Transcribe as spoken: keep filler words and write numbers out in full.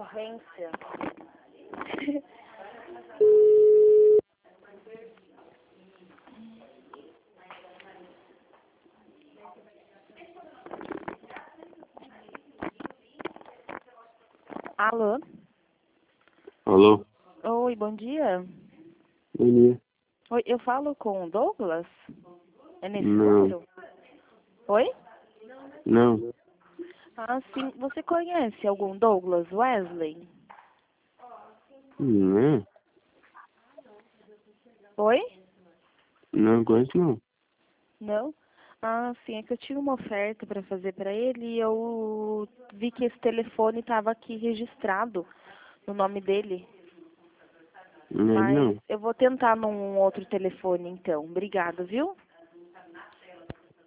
concorrência. Alô? Alô? Oi, bom dia. Bom dia. Oi, eu falo com o Douglas? É nesse Não. número? Oi? Não. Ah, sim. Você conhece algum Douglas Wesley? Não. Oi? Não conheço não. Não? Ah, sim. É que eu tinha uma oferta para fazer para ele e eu vi que esse telefone estava aqui registrado no nome dele. Não é ele Mas não. eu vou tentar num outro telefone, então. Obrigada, viu?